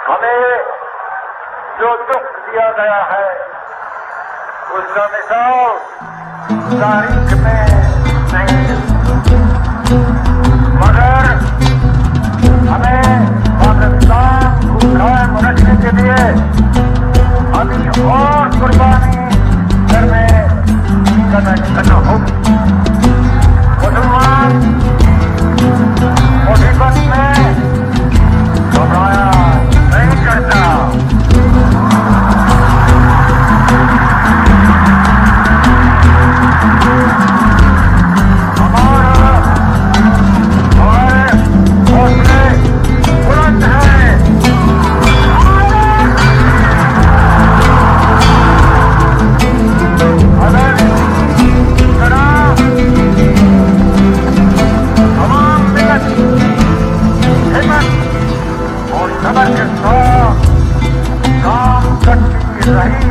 हमें जो दुख दिया गया है उसका मिसाल तारीख में नहीं, मगर हमें पाकिस्तान को कायम रखने के लिए अभी और कुर्बानी करना होगी। मुसलमान मुसीबत में घबराया नहीं करता। सबर के साथ काम करती रही